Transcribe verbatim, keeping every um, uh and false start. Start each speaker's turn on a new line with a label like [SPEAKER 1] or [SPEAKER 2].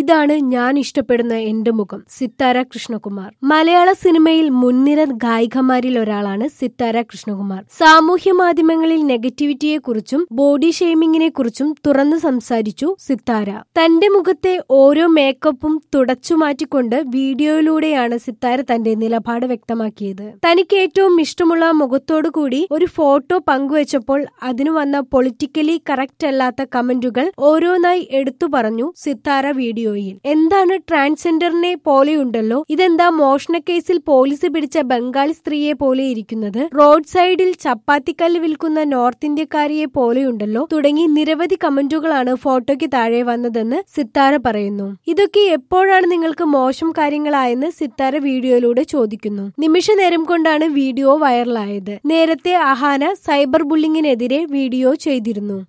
[SPEAKER 1] ഇതാണ് ഞാൻ ഇഷ്ടപ്പെടുന്ന എന്റെ മുഖം. സിത്താര കൃഷ്ണകുമാർ. മലയാള സിനിമയിൽ മുൻനിര ഗായികമാരിൽ ഒരാളാണ് സിത്താര കൃഷ്ണകുമാർ. സാമൂഹ്യ മാധ്യമങ്ങളിൽ നെഗറ്റിവിറ്റിയെക്കുറിച്ചും ബോഡി ഷെയ്മിങ്ങിനെ കുറിച്ചും തുറന്നു സംസാരിച്ചു സിത്താര. തന്റെ മുഖത്തെ ഓരോ മേക്കപ്പും തുടച്ചു മാറ്റിക്കൊണ്ട് വീഡിയോയിലൂടെയാണ് സിത്താര തന്റെ നിലപാട് വ്യക്തമാക്കിയത്. തനിക്ക് ഏറ്റവും ഇഷ്ടമുള്ള മുഖത്തോടു കൂടി ഒരു ഫോട്ടോ പങ്കുവച്ചപ്പോൾ അതിനു വന്ന പൊളിറ്റിക്കലി കറക്റ്റ് അല്ലാത്ത കമന്റുകൾ ഓരോന്നായി എടുത്തു പറഞ്ഞു സിത്താര വീഡിയോയിൽ. എന്താണ് ട്രാൻസ്ജെൻഡറിനെ പോലെയുണ്ടല്ലോ, ഇതെന്താ മോഷണ കേസിൽ പോലീസ് പിടിച്ച ബംഗാളി സ്ത്രീയെ പോലെ ഇരിക്കുന്നത്, റോഡ് സൈഡിൽ ചപ്പാത്തിക്കല്ല് വിൽക്കുന്ന നോർത്ത് ഇന്ത്യക്കാരിയെ പോലെയുണ്ടല്ലോ തുടങ്ങി നിരവധി കമന്റുകളാണ് ഫോട്ടോയ്ക്ക് താഴെ വന്നതെന്ന് സിത്താര പറയുന്നു. ഇതൊക്കെ എപ്പോഴാണ് നിങ്ങൾക്ക് മോശം കാര്യങ്ങളായെന്ന് സിത്താര വീഡിയോയിലൂടെ ചോദിക്കുന്നു. നിമിഷ നേരം കൊണ്ടാണ് വീഡിയോ വൈറലായത്. നേരത്തെ അഹാന സൈബർ ബുള്ളിങ്ങിനെതിരെ വീഡിയോ ചെയ്തിരുന്നു.